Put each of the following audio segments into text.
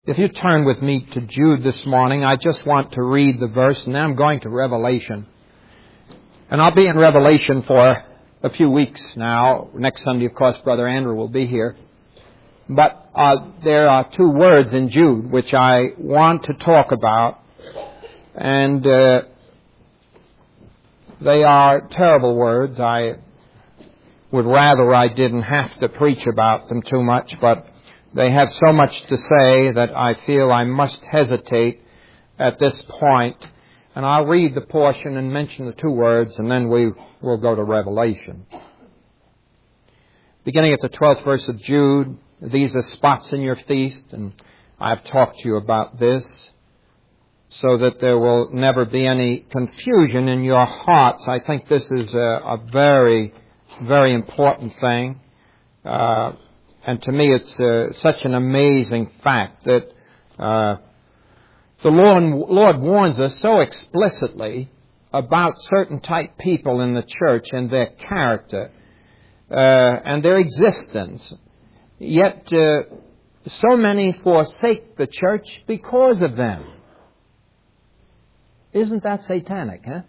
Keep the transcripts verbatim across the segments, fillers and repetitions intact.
If you turn with me to Jude this morning, I just want to read the verse, and then I'm going to Revelation. And I'll be in Revelation for a few weeks now. Next Sunday, of course, Brother Andrew will be here. But uh, there are two words in Jude which I want to talk about, and uh, they are terrible words. I would rather I didn't have to preach about them too much, but they have so much to say that I feel I must hesitate at this point. And I'll read the portion and mention the two words, and then we will go to Revelation. Beginning at the twelfth verse of Jude, these are spots in your feast, and I've talked to you about this so that there will never be any confusion in your hearts. I think this is a, a very, very important thing. Uh, And to me, it's uh, such an amazing fact that uh, the Lord, Lord warns us so explicitly about certain type people in the church and their character uh, and their existence. Yet uh, so many forsake the church because of them. Isn't that satanic, huh?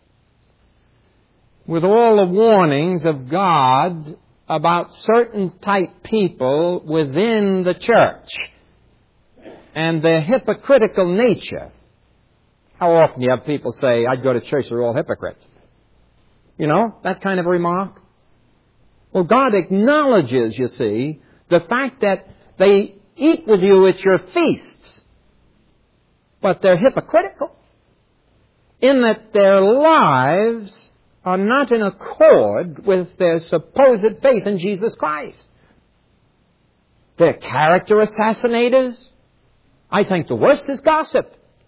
With all the warnings of God about certain type people within the church and their hypocritical nature. How often do you have people say, I'd go to church, they're all hypocrites? You know, that kind of remark. Well, God acknowledges, you see, the fact that they eat with you at your feasts, but they're hypocritical in that their lives are not in accord with their supposed faith in Jesus Christ. They're character assassinators. I think the worst is gossip.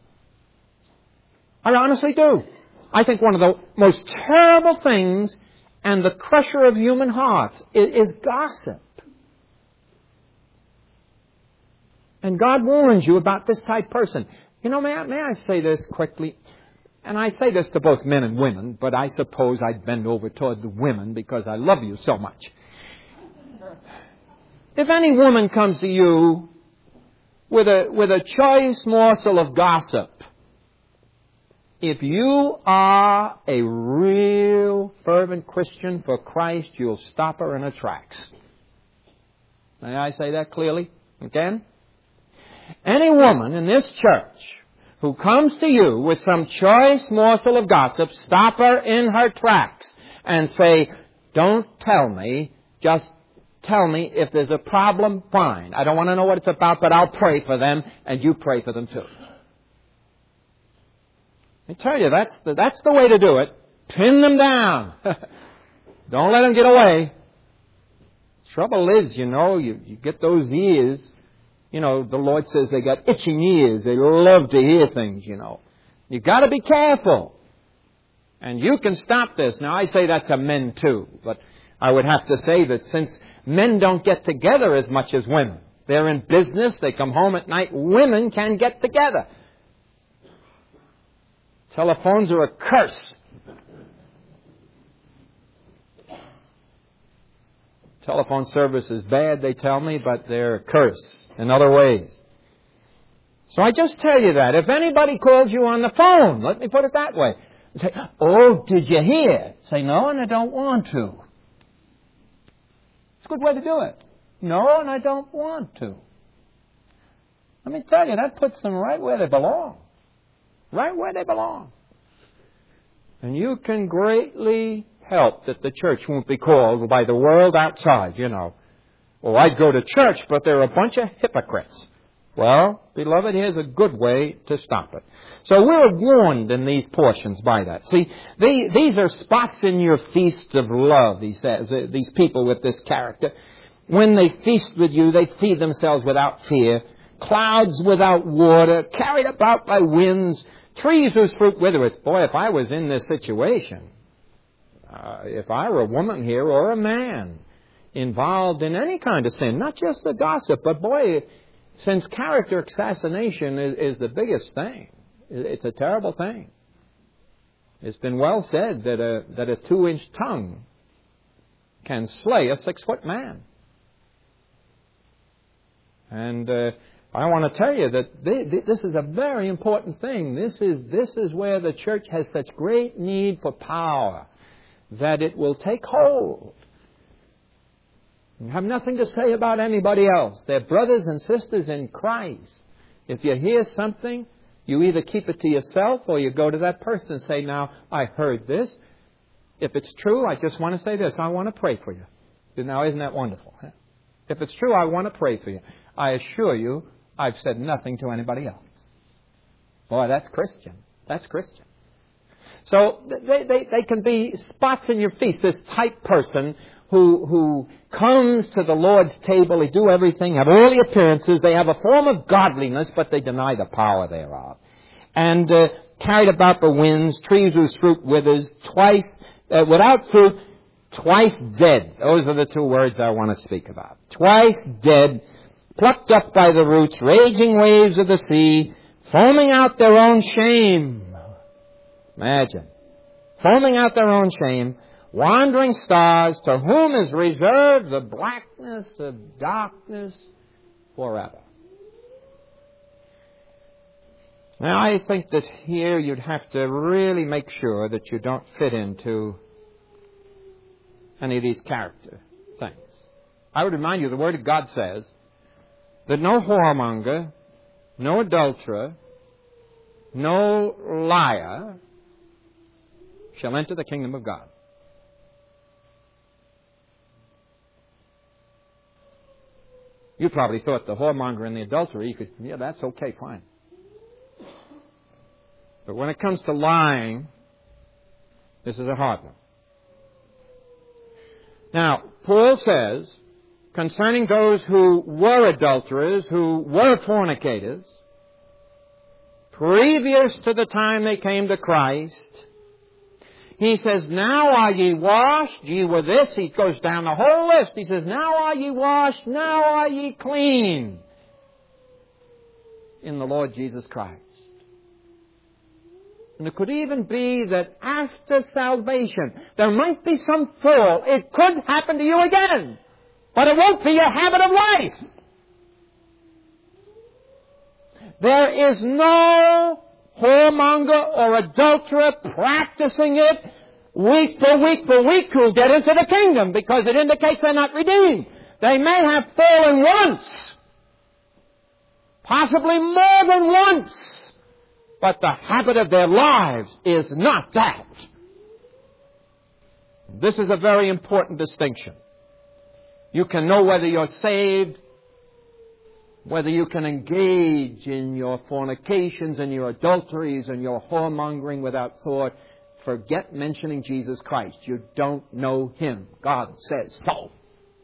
I honestly do. I think one of the most terrible things and the crusher of human hearts is, is gossip. And God warns you about this type of person. You know, may I, may I say this quickly? And I say this to both men and women, but I suppose I'd bend over toward the women because I love you so much. If any woman comes to you with a, with a choice morsel of gossip, if you are a real fervent Christian for Christ, you'll stop her in her tracks. May I say that clearly again? Any woman in this church who comes to you with some choice morsel of gossip, stop her in her tracks and say, don't tell me, just tell me if there's a problem, fine. I don't want to know what it's about, but I'll pray for them, and you pray for them too. I tell you, that's the, that's the way to do it. Pin them down. Don't let them get away. Trouble is, you know, you, you get those ears. You know, the Lord says they got itching ears. They love to hear things, you know. You've got to be careful. And you can stop this. Now, I say that to men, too. But I would have to say that since men don't get together as much as women, they're in business, they come home at night, women can get together. Telephones are a curse. Telephone service is bad, they tell me, but they're a curse in other ways. So I just tell you that. If anybody calls you on the phone, let me put it that way. Say, oh, did you hear? Say, no, and I don't want to. It's a good way to do it. No, and I don't want to. Let me tell you, that puts them right where they belong. Right where they belong. And you can greatly help that the church won't be called by the world outside, you know. Oh, I'd go to church, but they're a bunch of hypocrites. Well, beloved, here's a good way to stop it. So we're warned in these portions by that. See, they, these are spots in your feast of love, he says, uh, these people with this character. When they feast with you, they feed themselves without fear. Clouds without water, carried about by winds, trees whose fruit withereth. Boy, if I was in this situation, uh, if I were a woman here or a man involved in any kind of sin, not just the gossip, but boy, since character assassination is, is the biggest thing, it's a terrible thing. It's been well said that a, that a two-inch tongue can slay a six-foot man. And uh, I want to tell you that this is a very important thing. This is, this is where the church has such great need for power, that it will take hold. You have nothing to say about anybody else. They're brothers and sisters in Christ. If you hear something, you either keep it to yourself or you go to that person and say, now, I heard this. If it's true, I just want to say this. I want to pray for you. Now, isn't that wonderful? Huh? If it's true, I want to pray for you. I assure you, I've said nothing to anybody else. Boy, that's Christian. That's Christian. So they, they, they can be spots in your feast. This type person who, who comes to the Lord's table, they do everything, have all the appearances, they have a form of godliness, but they deny the power thereof. And uh, carried about the winds, trees whose fruit withers, twice, uh, without fruit, twice dead. Those are the two words I want to speak about. Twice dead, plucked up by the roots, raging waves of the sea, foaming out their own shame. Imagine. Foaming out their own shame, wandering stars, to whom is reserved the blackness of darkness forever. Now, I think that here you'd have to really make sure that you don't fit into any of these character things. I would remind you, the Word of God says that no whoremonger, no adulterer, no liar shall enter the kingdom of God. You probably thought the whoremonger and the adulterer, you could, yeah, that's okay, fine. But when it comes to lying, this is a hard one. Now, Paul says, concerning those who were adulterers, who were fornicators, previous to the time they came to Christ, he says, now are ye washed, ye were this. He goes down the whole list. He says, now are ye washed, now are ye clean in the Lord Jesus Christ. And it could even be that after salvation, there might be some fall. It could happen to you again. But it won't be your habit of life. There is no whoremonger or adulterer practicing it week per week per week who'll get into the kingdom, because it indicates they're not redeemed. They may have fallen once, possibly more than once, but the habit of their lives is not that. This is a very important distinction. You can know whether you're saved, whether you can engage in your fornications and your adulteries and your whoremongering without thought. Forget mentioning Jesus Christ. You don't know Him. God says so.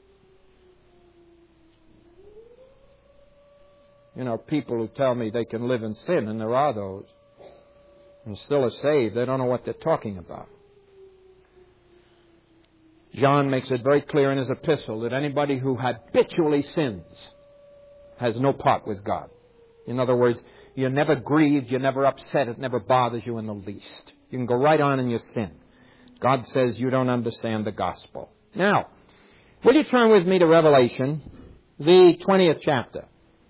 You know, people who tell me they can live in sin, and there are those, and still are saved, they don't know what they're talking about. John makes it very clear in his epistle that anybody who habitually sins has no part with God. In other words, you're never grieved, you're never upset, it never bothers you in the least. You can go right on in your sin. God says you don't understand the gospel. Now, will you turn with me to Revelation, the twentieth chapter?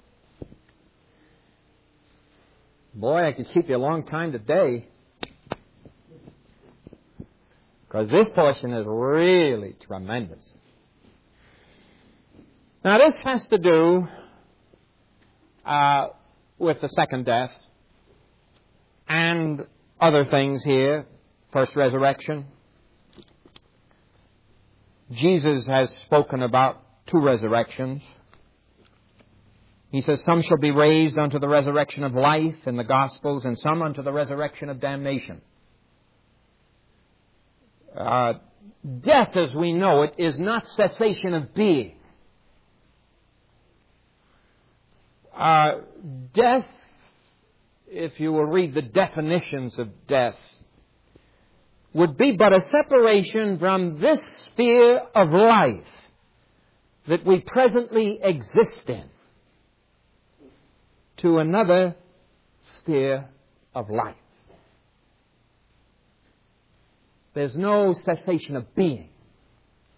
Boy, I could keep you a long time today, because this portion is really tremendous. Now, this has to do uh, with the second death and other things here. First resurrection. Jesus has spoken about two resurrections. He says, some shall be raised unto the resurrection of life in the Gospels, and some unto the resurrection of damnation. Uh, death, as we know it, is not cessation of being. Uh, death, if you will read the definitions of death, would be but a separation from this sphere of life that we presently exist in to another sphere of life. There's no cessation of being.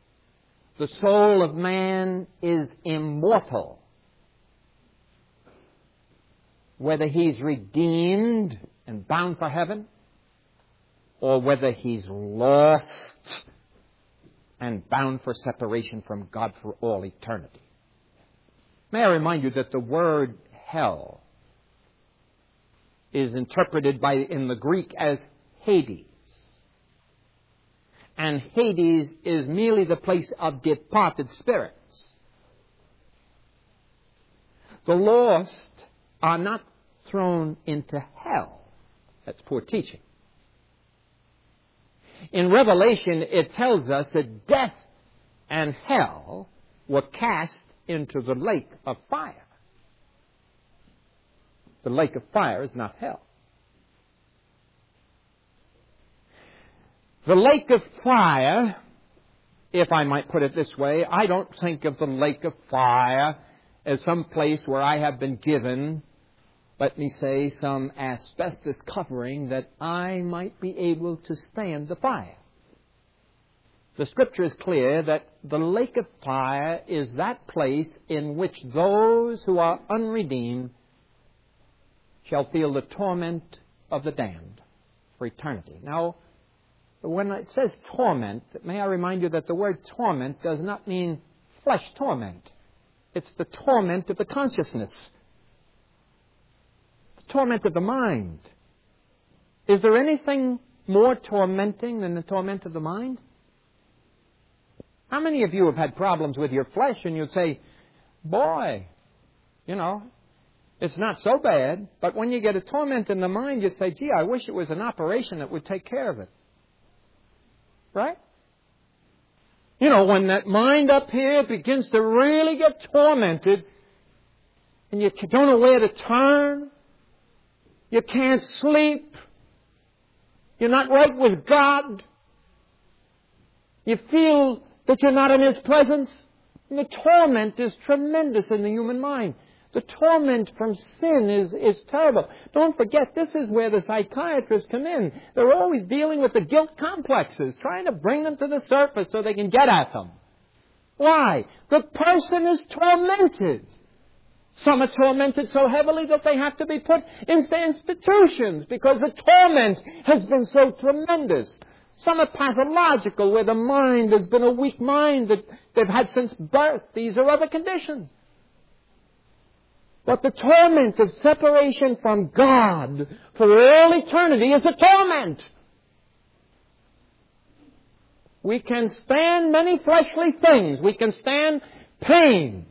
The soul of man is immortal. whether he's redeemed and bound for heaven, or whether he's lost and bound for separation from God for all eternity. May I remind you that the word hell is interpreted by in the Greek as Hades. And Hades is merely the place of departed spirits. The lost are not thrown into hell. That's poor teaching. In Revelation, it tells us that death and hell were cast into the lake of fire. The lake of fire is not hell. The lake of fire, if I might put it this way, I don't think of the lake of fire as some place where I have been given, let me say, some asbestos covering that I might be able to stand the fire. The Scripture is clear that the lake of fire is that place in which those who are unredeemed shall feel the torment of the damned for eternity. Now, when it says torment, may I remind you that the word torment does not mean flesh torment. It's the torment of the consciousness. The torment of the mind. Is there anything more tormenting than the torment of the mind? How many of you have had problems with your flesh and you'd say, boy, you know, it's not so bad. But when you get a torment in the mind, you'd say, gee, I wish it was an operation that would take care of it. Right? You know, when that mind up here begins to really get tormented and you don't know where to turn, you can't sleep, you're not right with God, you feel that you're not in His presence, and the torment is tremendous in the human mind. The torment from sin is, is terrible. Don't forget, this is where the psychiatrists come in. They're always dealing with the guilt complexes, trying to bring them to the surface so they can get at them. Why? The person is tormented. Some are tormented so heavily that they have to be put into institutions because the torment has been so tremendous. Some are pathological, where the mind has been a weak mind that they've had since birth. These are other conditions. But the torment of separation from God for all eternity is a torment. We can stand many fleshly things. We can stand pain.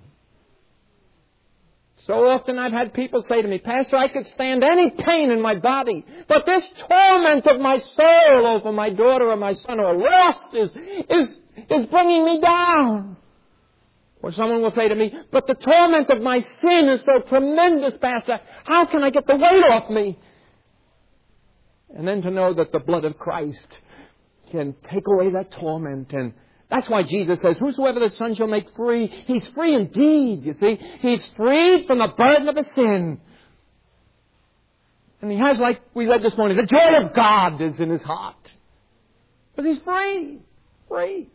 So often I've had people say to me, Pastor, I could stand any pain in my body, but this torment of my soul over my daughter or my son or lost is, is, is bringing me down. Or someone will say to me, but the torment of my sin is so tremendous, Pastor. How can I get the weight off me? And then to know that the blood of Christ can take away that torment. And that's why Jesus says, whosoever the Son shall make free, he's free indeed, you see. He's freed from the burden of a sin. And he has, like we read this morning, the joy of God is in his heart. Because he's free. Free.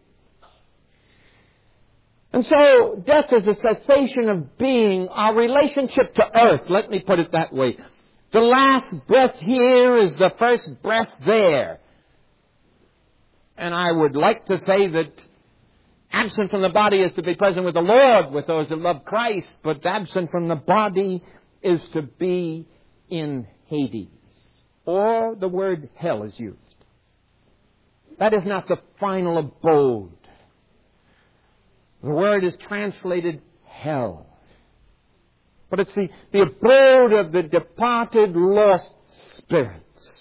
And so, death is a cessation of being, our relationship to earth. Let me put it that way. The last breath here is the first breath there. And I would like to say that absent from the body is to be present with the Lord, with those that love Christ, but absent from the body is to be in Hades. Or the word hell is used. That is not the final abode. The word is translated hell. But it's the, the abode of the departed, lost spirits.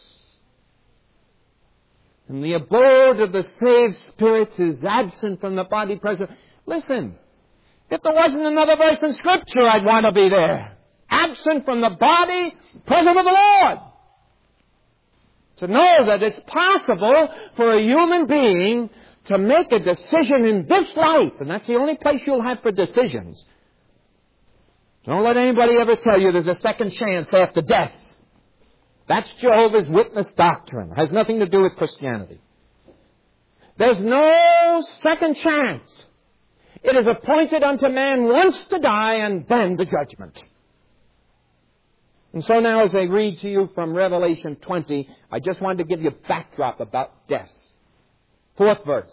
And the abode of the saved spirits is absent from the body present. Listen, if there wasn't another verse in Scripture, I'd want to be there. Absent from the body, present with the Lord. To know that it's possible for a human being to make a decision in this life, and that's the only place you'll have for decisions. Don't let anybody ever tell you there's a second chance after death. That's Jehovah's Witness doctrine. It has nothing to do with Christianity. There's no second chance. It is appointed unto man once to die and then the judgment. And so now as I read to you from Revelation twenty, I just wanted to give you a backdrop about death. Fourth verse.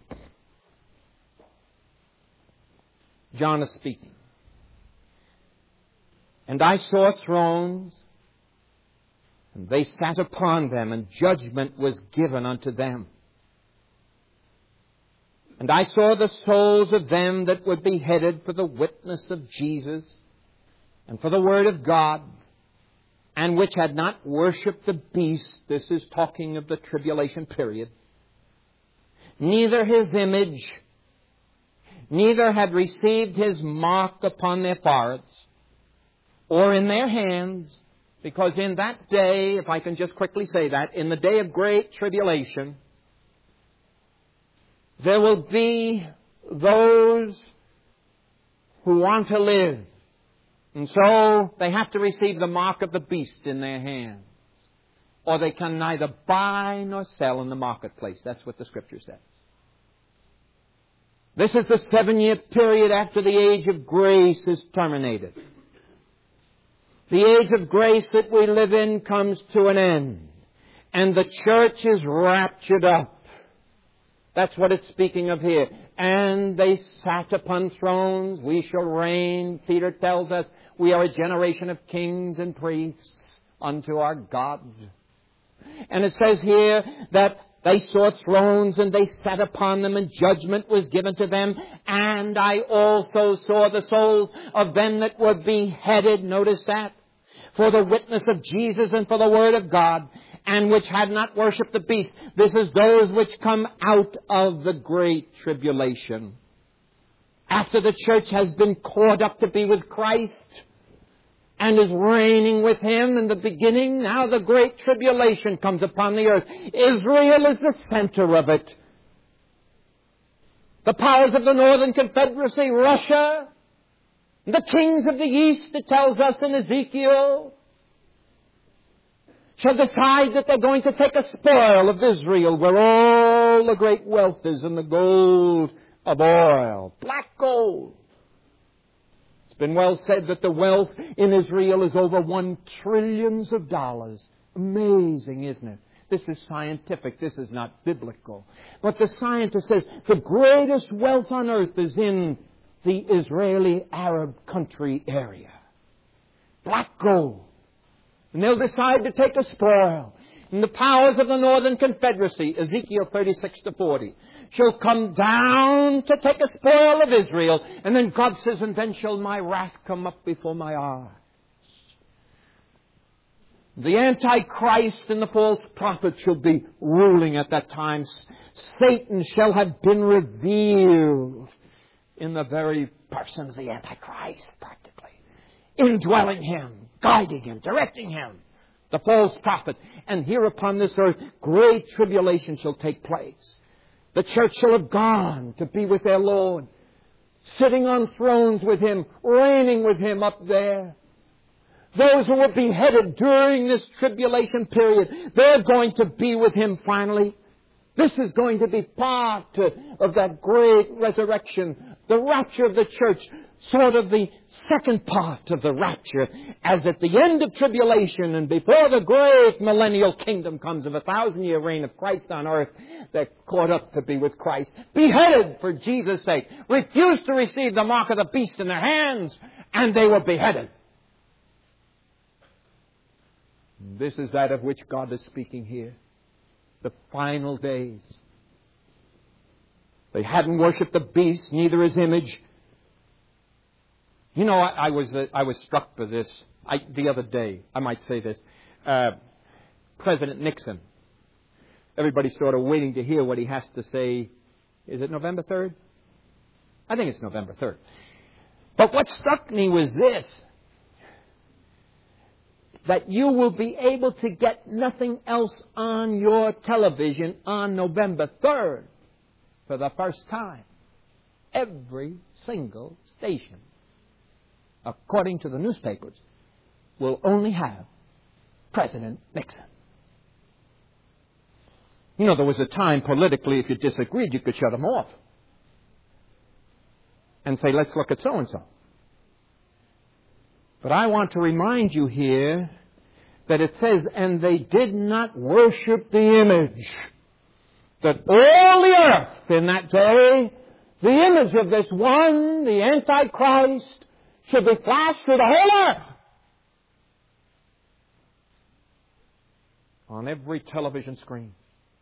John is speaking. And I saw thrones, and they sat upon them, and judgment was given unto them. And I saw the souls of them that were beheaded for the witness of Jesus, and for the word of God, and which had not worshipped the beast. This is talking of the tribulation period. Neither his image, neither had received his mark upon their foreheads, or in their hands, because in that day, if I can just quickly say that, in the day of great tribulation, there will be those who want to live. And so they have to receive the mark of the beast in their hands. Or they can neither buy nor sell in the marketplace. That's what the Scripture says. This is the seven-year period after the age of grace is terminated. The age of grace that we live in comes to an end. And the church is raptured up. That's what it's speaking of here. And they sat upon thrones. We shall reign. Peter tells us we are a generation of kings and priests unto our God. And it says here that they saw thrones and they sat upon them, and judgment was given to them. And I also saw the souls of them that were beheaded. Notice that. For the witness of Jesus and for the word of God, and which had not worshipped the beast. This is those which come out of the great tribulation. After the church has been caught up to be with Christ and is reigning with Him in the beginning, now the great tribulation comes upon the earth. Israel is the center of it. The powers of the Northern Confederacy, Russia, the kings of the East, it tells us in Ezekiel, shall decide that they're going to take a spoil of Israel, where all the great wealth is in the gold of oil, black gold. It's been well said that the wealth in Israel is over one trillion of dollars. Amazing, isn't it? This is scientific. This is not biblical. But the scientist says the greatest wealth on earth is in the Israeli Arab country area. Black gold. And they'll decide to take a spoil. And the powers of the Northern Confederacy, Ezekiel thirty-six to forty, shall come down to take a spoil of Israel. And then God says, and then shall my wrath come up before my eyes. The Antichrist and the false prophet shall be ruling at that time. Satan shall have been revealed in the very person of the Antichrist, practically. Indwelling him, guiding him, directing him. The false prophet. And here upon this earth, great tribulation shall take place. The church shall have gone to be with their Lord, sitting on thrones with Him, reigning with Him up there. Those who were beheaded during this tribulation period, they're going to be with Him finally. This is going to be part of that great resurrection, the rapture of the church, sort of the second part of the rapture, as at the end of tribulation and before the great millennial kingdom comes of a thousand-year reign of Christ on earth, they're caught up to be with Christ, beheaded for Jesus' sake, refused to receive the mark of the beast in their hands, and they were beheaded. This is that of which God is speaking here. The final days. They hadn't worshipped the beast, neither his image. You know, I, I was uh, I was struck by this I, the other day. I might say this. Uh, President Nixon. Everybody's sort of waiting to hear what he has to say. Is it November third? I think it's November third. But what struck me was this. That you will be able to get nothing else on your television on November third for the first time. Every single station, according to the newspapers, will only have President Nixon. You know, there was a time politically, if you disagreed, you could shut them off and say, let's look at so-and-so. But I want to remind you here that it says, and they did not worship the image. That all the earth in that day, the image of this one, the Antichrist, should be flashed through the whole earth. On every television screen.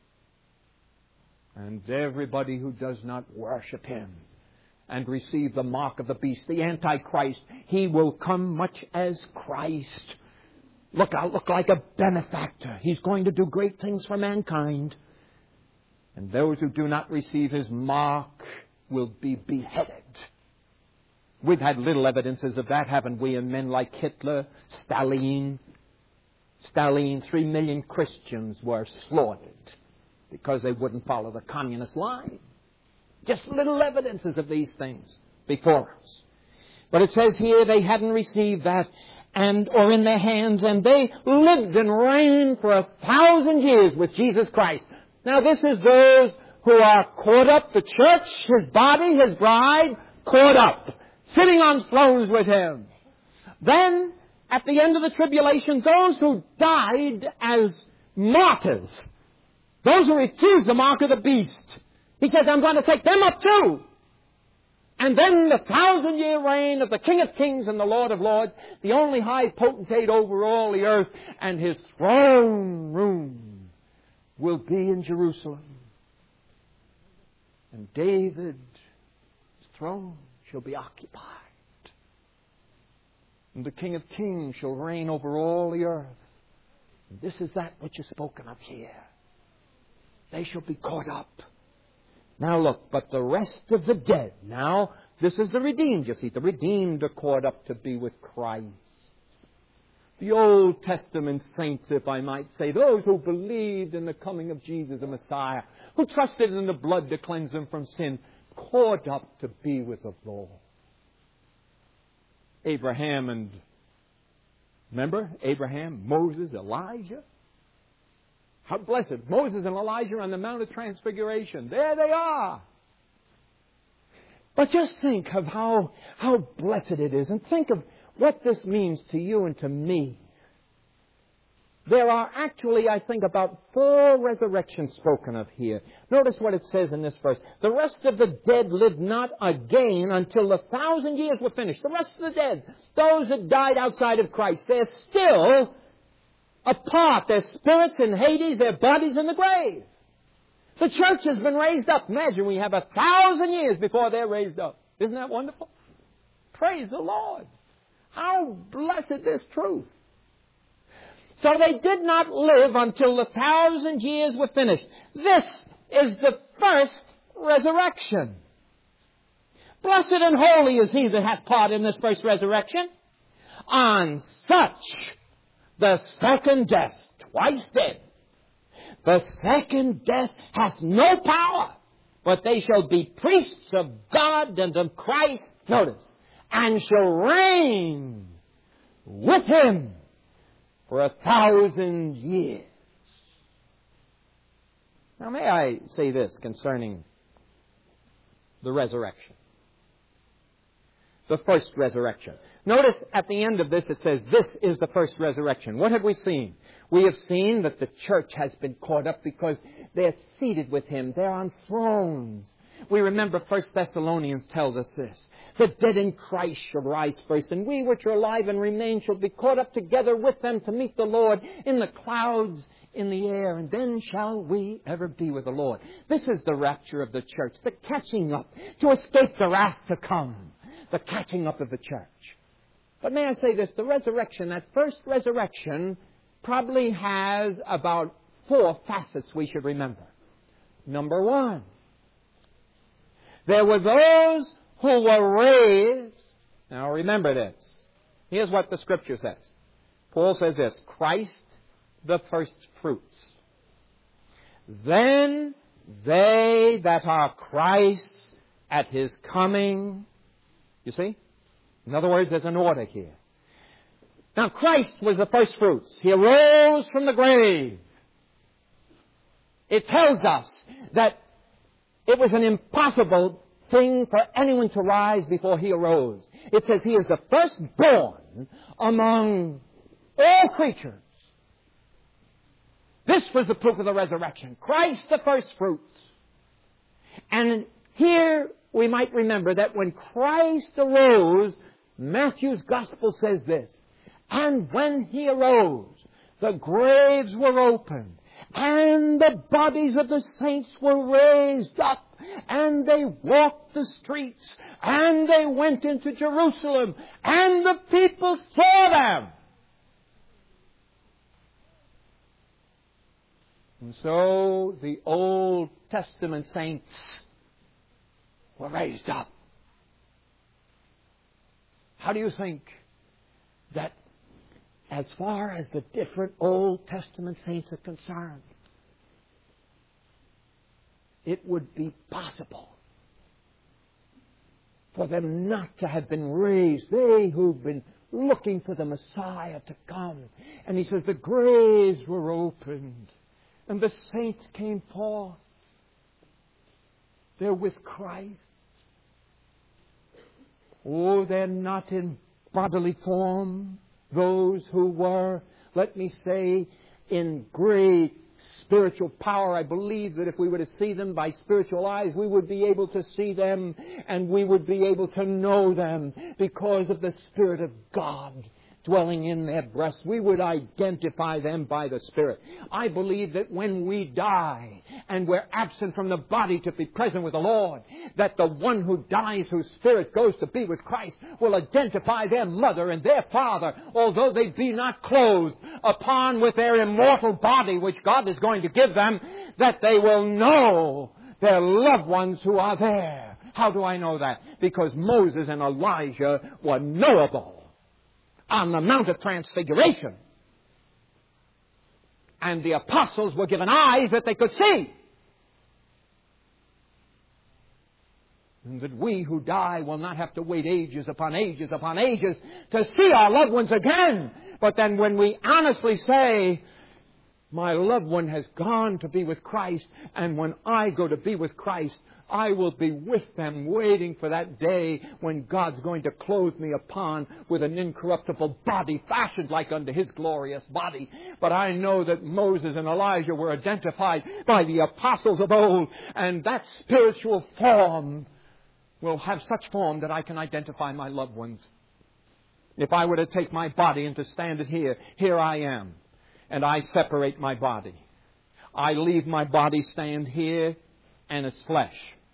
And everybody who does not worship him and receive the mark of the beast, the Antichrist, he will come much as Christ. Look, I'll look like a benefactor. He's going to do great things for mankind. And those who do not receive his mark will be beheaded. We've had little evidences of that, haven't we, in men like Hitler, Stalin. Stalin, three million Christians were slaughtered because they wouldn't follow the communist line. Just little evidences of these things before us. But it says here they hadn't received that and or in their hands, and they lived and reigned for a thousand years with Jesus Christ. Now this is those who are caught up, the church, his body, his bride, caught up, sitting on thrones with him. Then, at the end of the tribulation, those who died as martyrs, those who refused the mark of the beast, he says, I'm going to take them up too. And then the thousand-year reign of the King of Kings and the Lord of Lords, the only high potentate over all the earth, and his throne room will be in Jerusalem. And David's throne shall be occupied. And the King of Kings shall reign over all the earth. And this is that which is spoken of here. They shall be caught up. Now look, but the rest of the dead, now, this is the redeemed, you see. The redeemed are caught up to be with Christ. The Old Testament saints, if I might say, those who believed in the coming of Jesus the Messiah, who trusted in the blood to cleanse them from sin, caught up to be with the Lord. Abraham and, remember, Abraham, Moses, Elijah. How blessed. Moses and Elijah on the Mount of Transfiguration. There they are. But just think of how, how blessed it is, and think of what this means to you and to me. There are actually, I think, about four resurrections spoken of here. Notice what it says in this verse. The rest of the dead lived not again until the thousand years were finished. The rest of the dead, those that died outside of Christ, they're still apart. Their spirits in Hades, their bodies in the grave. The church has been raised up. Imagine we have a thousand years before they're raised up. Isn't that wonderful? Praise the Lord. How blessed this truth. So they did not live until the thousand years were finished. This is the first resurrection. Blessed and holy is he that hath part in this first resurrection. On such the second death, twice dead, the second death hath no power, but they shall be priests of God and of Christ, notice, and shall reign with him for a thousand years. Now may I say this concerning the resurrection. The first resurrection. Notice at the end of this it says, this is the first resurrection. What have we seen? We have seen that the church has been caught up because they're seated with him. They're on thrones. We remember First Thessalonians tells us this. The dead in Christ shall rise first, and we which are alive and remain shall be caught up together with them to meet the Lord in the clouds in the air, and then shall we ever be with the Lord. This is the rapture of the church, the catching up to escape the wrath to come, the catching up of the church. But may I say this, the resurrection, that first resurrection, probably has about four facets we should remember. Number one, there were those who were raised. Now remember this. Here's what the Scripture says. Paul says this, Christ the first fruits. Then they that are Christ's at his coming. You see? In other words, there's an order here. Now Christ was the first fruits. He arose from the grave. It tells us that it was an impossible thing for anyone to rise before he arose. It says he is the firstborn among all creatures. This was the proof of the resurrection. Christ the first fruits. And here we might remember that when Christ arose, Matthew's Gospel says this, and when He arose, the graves were opened, and the bodies of the saints were raised up, and they walked the streets, and they went into Jerusalem, and the people saw them. And so the Old Testament saints were raised up. How do you think that as far as the different Old Testament saints are concerned, it would be possible for them not to have been raised? They who've been looking for the Messiah to come. And he says the graves were opened and the saints came forth. They're with Christ. Oh, they're not in bodily form. Those who were, let me say, in great spiritual power. I believe that if we were to see them by spiritual eyes, we would be able to see them and we would be able to know them because of the Spirit of God dwelling in their breasts. We would identify them by the Spirit. I believe that when we die and we're absent from the body to be present with the Lord, that the one who dies, whose spirit goes to be with Christ, will identify their mother and their father, although they be not clothed upon with their immortal body, which God is going to give them, that they will know their loved ones who are there. How do I know that? Because Moses and Elijah were knowable on the Mount of Transfiguration. And the apostles were given eyes that they could see. And that we who die will not have to wait ages upon ages upon ages to see our loved ones again. But then when we honestly say, my loved one has gone to be with Christ, and when I go to be with Christ, I will be with them, waiting for that day when God's going to clothe me upon with an incorruptible body fashioned like unto His glorious body. But I know that Moses and Elijah were identified by the apostles of old, and that spiritual form will have such form that I can identify my loved ones. If I were to take my body and to stand it here, here I am, and I separate my body. I leave my body stand here, and it's flesh.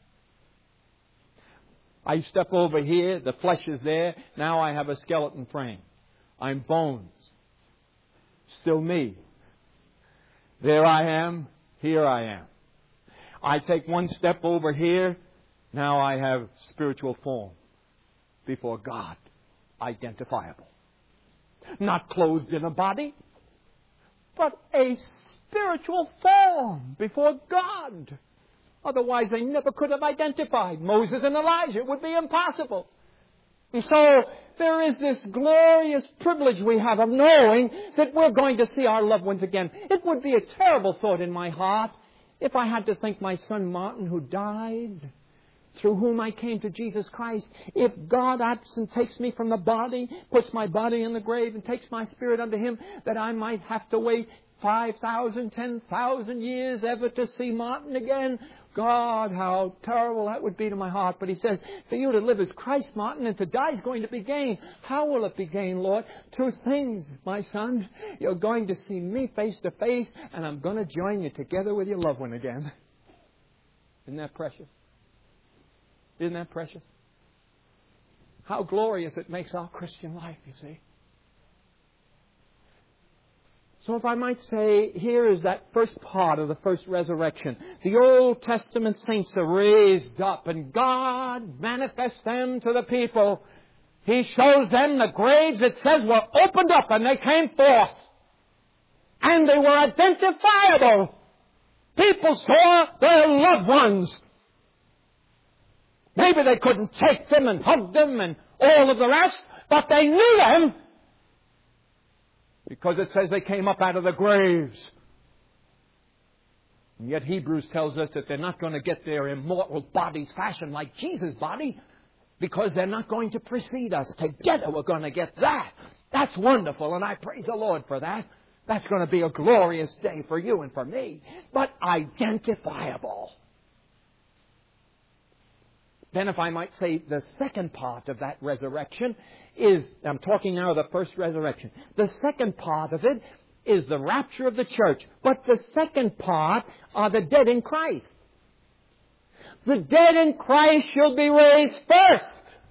I step over here, the flesh is there. Now I have a skeleton frame. I'm bones. Still me. There I am. Here I am. I take one step over here. Now I have spiritual form before God. Identifiable. Not clothed in a body, but a spiritual form before God. Otherwise, they never could have identified Moses and Elijah. It would be impossible. And so, there is this glorious privilege we have of knowing that we're going to see our loved ones again. It would be a terrible thought in my heart if I had to think my son Martin, who died, through whom I came to Jesus Christ, if God absent takes me from the body, puts my body in the grave, and takes my spirit unto Him, that I might have to wait five thousand, ten thousand years ever to see Martin again. God, how terrible that would be to my heart. But He says, for you to live is Christ, Martin, and to die is going to be gain. How will it be gain, Lord? Two things, my son. You're going to see me face to face, and I'm going to join you together with your loved one again. Isn't that precious? Isn't that precious? How glorious it makes our Christian life, you see. So if I might say, here is that first part of the first resurrection. The Old Testament saints are raised up, and God manifests them to the people. He shows them the graves, it says, were opened up, and they came forth. And they were identifiable. People saw their loved ones. Maybe they couldn't take them and hug them and all of the rest, but they knew them. Because it says they came up out of the graves. And yet Hebrews tells us that they're not going to get their immortal bodies fashioned like Jesus' body, because they're not going to precede us. Together we're going to get that. That's wonderful, and I praise the Lord for that. That's going to be a glorious day for you and for me, but identifiable. Then, if I might say, the second part of that resurrection is, I'm talking now of the first resurrection. The second part of it is the rapture of the church. But the second part are the dead in Christ. The dead in Christ shall be raised first.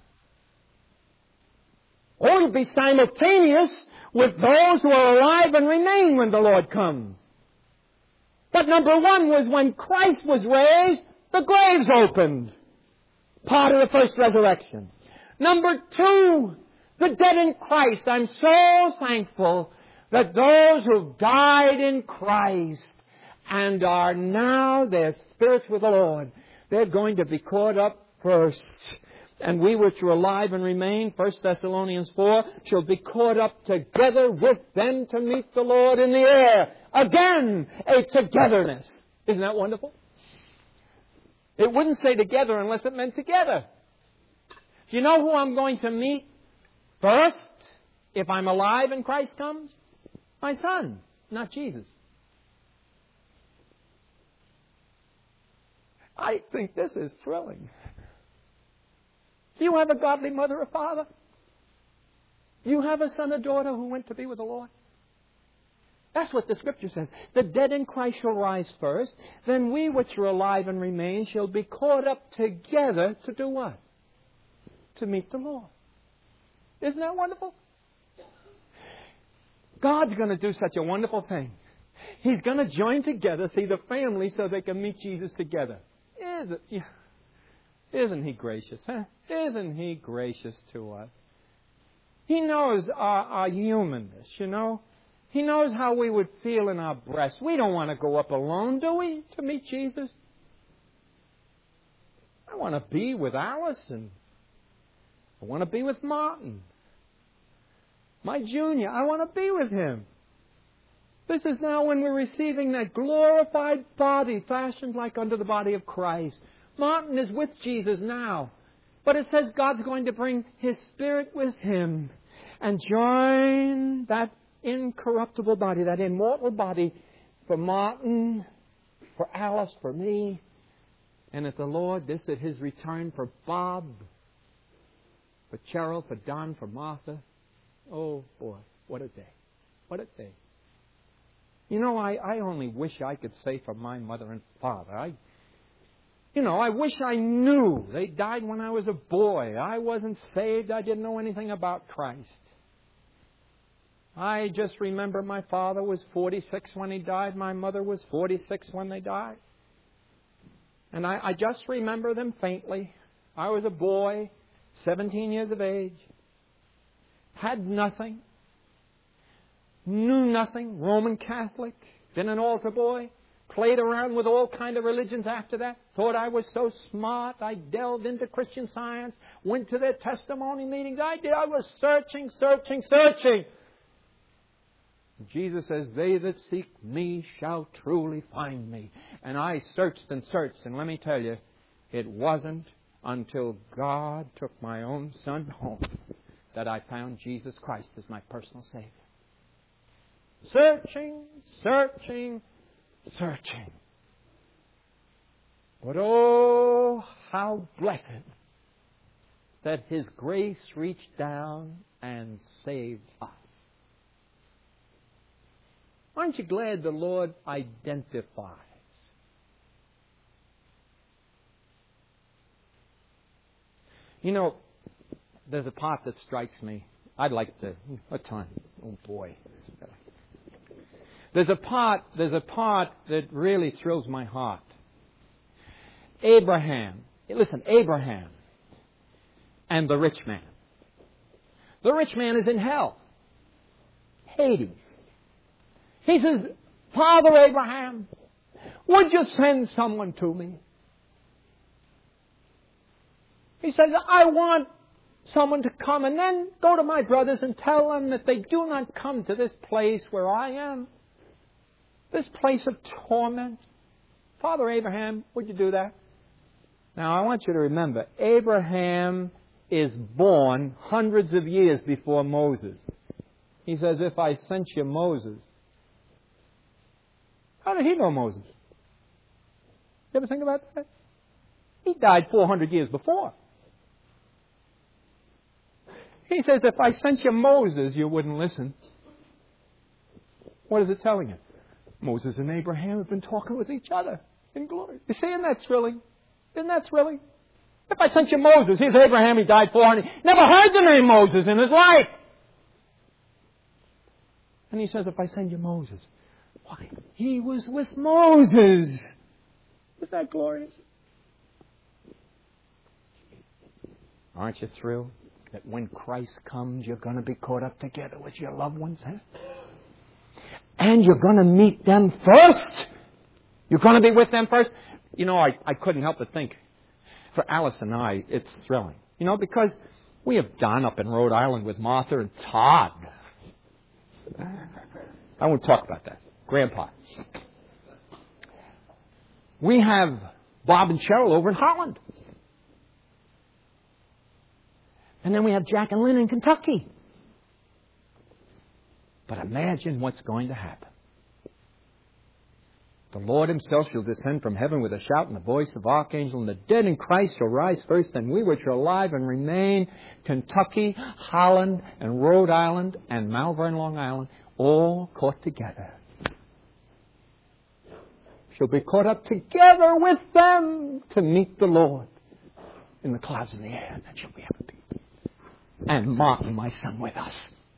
Or it'll be simultaneous with those who are alive and remain when the Lord comes. But number one was when Christ was raised, the graves opened. Part of the first resurrection. Number two, the dead in Christ. I'm so thankful that those who died in Christ and are now their spirits with the Lord, they're going to be caught up first. And we which are alive and remain, First Thessalonians four, shall be caught up together with them to meet the Lord in the air. Again, a togetherness. Isn't that wonderful? It wouldn't say together unless it meant together. Do you know who I'm going to meet first if I'm alive and Christ comes? My son, not Jesus. I think this is thrilling. Do you have a godly mother or father? Do you have a son or daughter who went to be with the Lord? That's what the Scripture says. The dead in Christ shall rise first. Then we which are alive and remain shall be caught up together to do what? To meet the Lord. Isn't that wonderful? God's going to do such a wonderful thing. He's going to join together, see, the family so they can meet Jesus together. Isn't, isn't He gracious, huh? Isn't He gracious to us? He knows our, our humanness, you know. He knows how we would feel in our breasts. We don't want to go up alone, do we, to meet Jesus? I want to be with Allison. I want to be with Martin. My junior, I want to be with him. This is now when we're receiving that glorified body fashioned like unto the body of Christ. Martin is with Jesus now. But it says God's going to bring His Spirit with him and join that incorruptible body, that immortal body for Martin, for Alice, for me, and at the Lord, this at His return for Bob, for Cheryl, for Don, for Martha. Oh, boy, what a day. What a day. You know, I, I only wish I could say for my mother and father. I, you know, I wish I knew. They died when I was a boy. I wasn't saved. I didn't know anything about Christ. I just remember my father was forty-six when he died. My mother was forty-six when they died. And I, I just remember them faintly. I was a boy, seventeen years of age. Had nothing. Knew nothing. Roman Catholic. Been an altar boy. Played around with all kind of religions after that. Thought I was so smart. I delved into Christian Science. Went to their testimony meetings. I did. I was searching, searching, searching. Jesus says, they that seek me shall truly find me. And I searched and searched. And let me tell you, it wasn't until God took my own son home that I found Jesus Christ as my personal Savior. Searching, searching, searching. But oh, how blessed that His grace reached down and saved us. Aren't you glad the Lord identifies? You know, there's a part that strikes me. I'd like to... What time? Oh, boy. There's a part, there's a part that really thrills my heart. Abraham. Listen, Abraham and the rich man. The rich man is in hell. Hades. He says, Father Abraham, would you send someone to me? He says, I want someone to come and then go to my brothers and tell them that they do not come to this place where I am. This place of torment. Father Abraham, would you do that? Now, I want you to remember, Abraham is born hundreds of years before Moses. He says, if I sent you Moses, How did he know Moses? You ever think about that? He died four hundred years before. He says, if I sent you Moses, you wouldn't listen. What is it telling you? Moses and Abraham have been talking with each other in glory. You see, isn't that thrilling? Isn't that thrilling? If I sent you Moses, here's Abraham, he died four hundred. Never heard the name Moses in his life. And he says, if I send you Moses, why? He was with Moses. Isn't that glorious? Aren't you thrilled that when Christ comes, you're going to be caught up together with your loved ones, huh? And you're going to meet them first. You're going to be with them first. You know, I, I couldn't help but think, for Alice and I, it's thrilling. You know, because we have done up in Rhode Island with Martha and Todd. I won't talk about that. Grandpa. We have Bob and Cheryl over in Holland. And then we have Jack and Lynn in Kentucky. But imagine what's going to happen. The Lord himself shall descend from heaven with a shout and the voice of archangel, and the dead in Christ shall rise first, and we which are alive and remain, Kentucky, Holland, and Rhode Island, and Malvern, Long Island, all caught together. Shall be caught up together with them to meet the Lord in the clouds in the air. That shall we ever be. And Martin, my son, with us.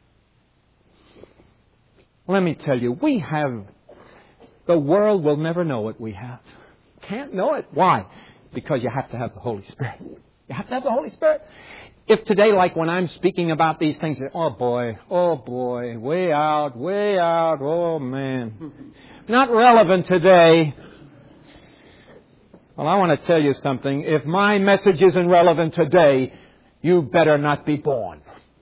Let me tell you, we have, the world will never know what we have. Can't know it. Why? Because you have to have the Holy Spirit. You have to have the Holy Spirit. If today, like when I'm speaking about these things, oh boy, oh boy, way out, way out, oh man. Not relevant today. Well, I want to tell you something. If my message isn't relevant today, you better not be born.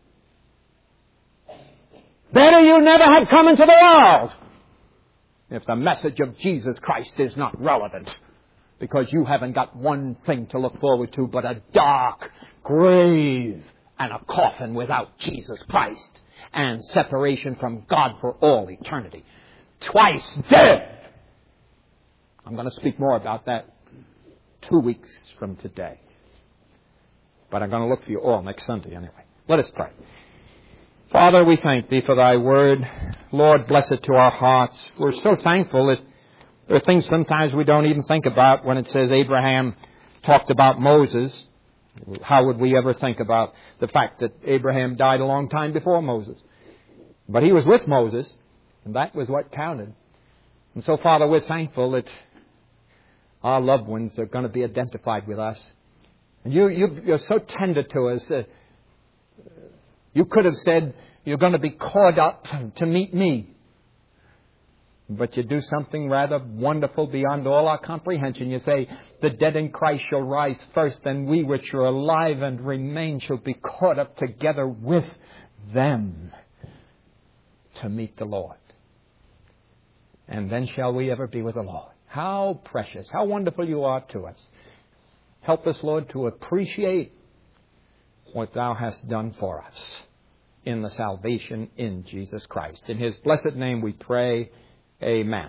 Better you never have come into the world if the message of Jesus Christ is not relevant, because you haven't got one thing to look forward to but a dark grave and a coffin without Jesus Christ and separation from God for all eternity. Twice dead. I'm going to speak more about that two weeks from today. But I'm going to look for you all next Sunday anyway. Let us pray. Father, we thank Thee for Thy word. Lord, bless it to our hearts. We're so thankful that there are things sometimes we don't even think about when it says Abraham talked about Moses. How would we ever think about the fact that Abraham died a long time before Moses? But he was with Moses, and that was what counted. And so, Father, we're thankful that our loved ones are going to be identified with us. And you, you, you're so tender to us. Uh, you could have said, you're going to be caught up to meet me. But you do something rather wonderful beyond all our comprehension. You say, the dead in Christ shall rise first, and we which are alive and remain shall be caught up together with them to meet the Lord. And then shall we ever be with the Lord. How precious, how wonderful you are to us. Help us, Lord, to appreciate what Thou hast done for us in the salvation in Jesus Christ. In His blessed name we pray. Amen.